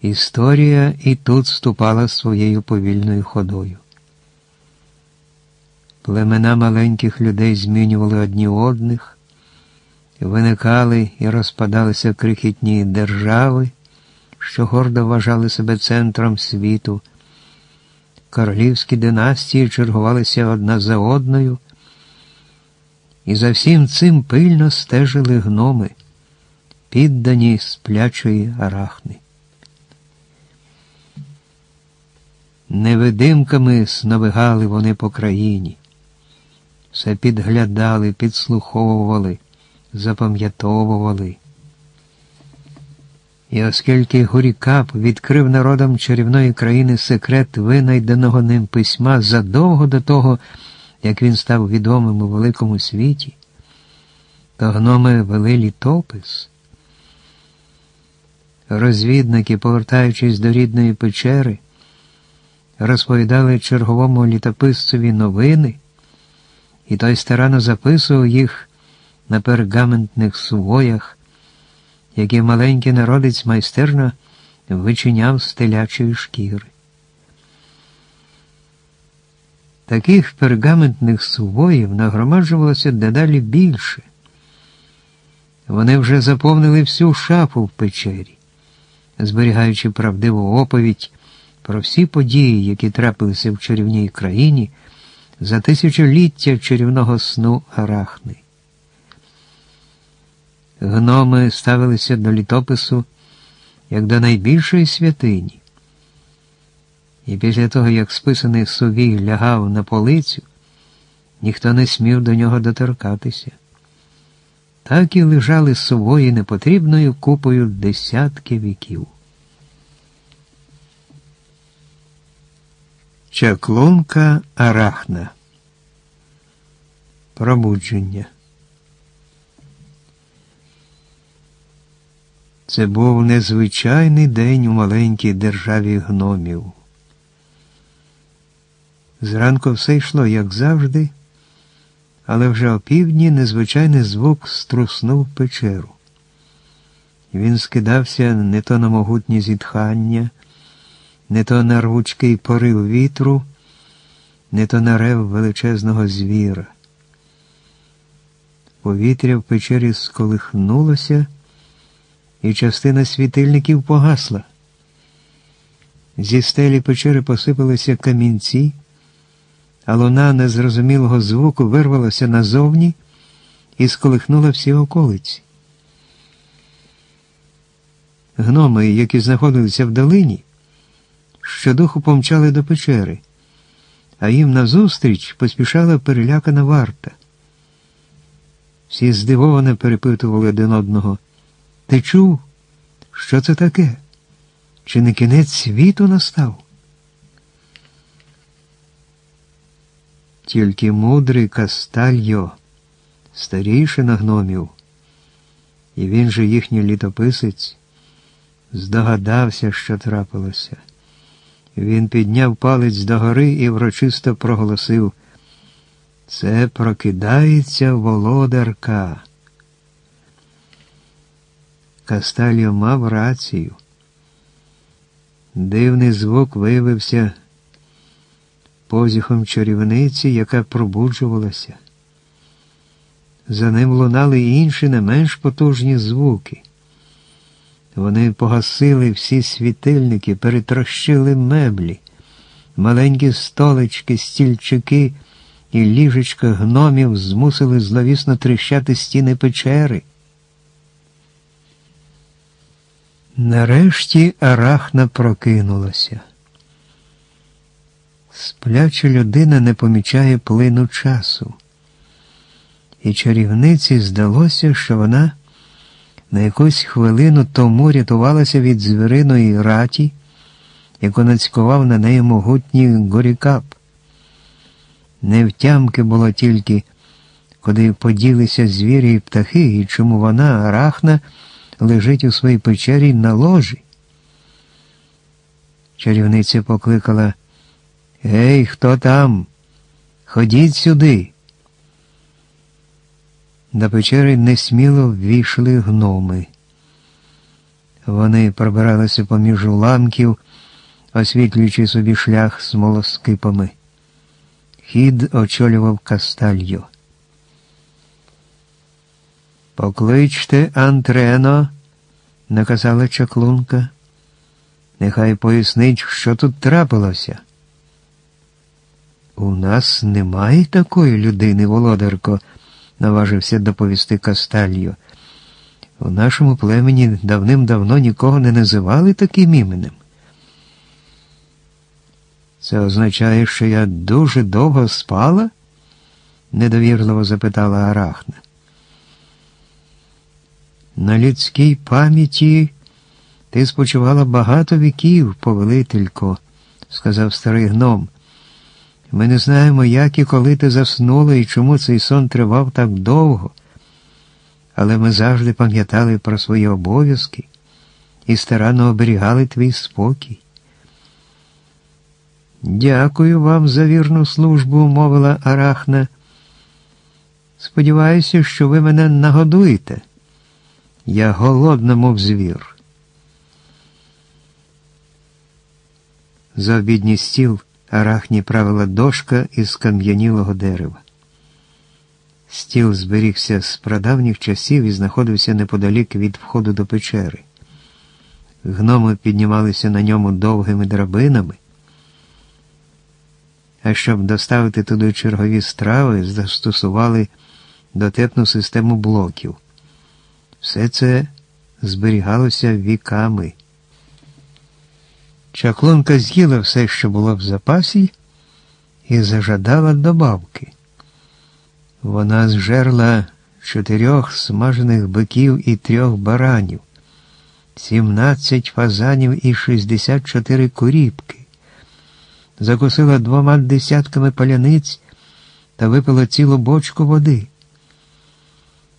Історія і тут ступала своєю повільною ходою. Племена маленьких людей змінювали одні одних, виникали і розпадалися крихітні держави, що гордо вважали себе центром світу. Королівські династії чергувалися одна за одною, і за всім цим пильно стежили гноми, піддані сплячої Арахни. Невидимками сновигали вони по країні. Все підглядали, підслуховували, запам'ятовували. І оскільки Гурікап відкрив народам чарівної країни секрет винайденого ним письма задовго до того, як він став відомим у великому світі, то гноми вели літопис. Розвідники, повертаючись до рідної печери, розповідали черговому літописцеві новини, і той старанно записував їх на пергаментних сувоях, які маленький народець майстерно вичиняв з телячої шкіри. Таких пергаментних сувоїв нагромаджувалося дедалі більше. Вони вже заповнили всю шафу в печері, зберігаючи правдиву оповідь про всі події, які трапилися в чарівній країні за тисячоліття чарівного сну Арахни. Гноми ставилися до літопису як до найбільшої святині. І після того, як списаний сувій лягав на полицю, ніхто не смів до нього доторкатися. Так і лежали сувої непотрібною купою десятки віків. Чаклунка Арахна. Пробудження. Це був незвичайний день у маленькій державі гномів. Зранку все йшло, як завжди, але вже опівдні незвичайний звук струснув печеру. Він скидався не то на могутні зітхання, не то на рвучкий порив вітру, не то на рев величезного звіра. Повітря в печері сколихнулося, і частина світильників погасла. Зі стелі печери посипалися камінці, а луна незрозумілого звуку вирвалася назовні і сколихнула всі околиці. Гноми, які знаходилися в долині, щодуху помчали до печери, а їм назустріч поспішала перелякана варта. Всі здивовано перепитували один одного: «Ти чув? Що це таке? Чи не кінець світу настав?» Тільки мудрий Кастальо, старійшина гномів, і він же їхній літописець, здогадався, що трапилося. Він підняв палець догори і врочисто проголосив: «Це прокидається володарка». Кастальо мав рацію. Дивний звук виявився позіхом чарівниці, яка пробуджувалася. За ним лунали й інші не менш потужні звуки. Вони погасили всі світильники, перетрощили меблі, маленькі столички, стільчики і ліжечка гномів змусили зловісно тріщати стіни печери. Нарешті Арахна прокинулася. Спляча людина не помічає плину часу. І чарівниці здалося, що вона на якусь хвилину тому рятувалася від звіриної раті, яку нацькував на неї могутній Гурікап. Невтямки було тільки, куди поділися звірі і птахи, і чому вона, Арахна, лежить у своїй печері на ложі. Чарівниця покликала: «Гей, хто там? Ходіть сюди!» До печери несміло ввійшли гноми. Вони пробиралися поміж уламків, освітлюючи собі шлях смолоскипами. Хід очолював Кастальо. «Покличте Антрено», – наказала чаклунка. «Нехай пояснить, що тут трапилося». «У нас немає такої людини, володарко», – наважився доповісти Кастальо. «У нашому племені давним-давно нікого не називали таким іменем». «Це означає, що я дуже довго спала?» – недовірливо запитала Арахна. «На людській пам'яті ти спочивала багато віків, повелителько», – сказав старий гном. «Ми не знаємо, як і коли ти заснула і чому цей сон тривав так довго, але ми завжди пам'ятали про свої обов'язки і старанно оберігали твій спокій». «Дякую вам за вірну службу», – мовила Арахна. «Сподіваюся, що ви мене нагодуєте. Я голодна, мов звір». За обідній стіл Арахні правила дошка із кам'янілого дерева. Стіл зберігся з прадавніх часів і знаходився неподалік від входу до печери. Гноми піднімалися на ньому довгими драбинами, а щоб доставити туди чергові страви, застосували дотепну систему блоків. Все це зберігалося віками. Чаклунка з'їла все, що було в запасі, і зажадала добавки. Вона зжерла 4 смажених биків і 3 баранів, 17 фазанів і 64 куріпки, закусила 2 десятками паляниць та випила цілу бочку води.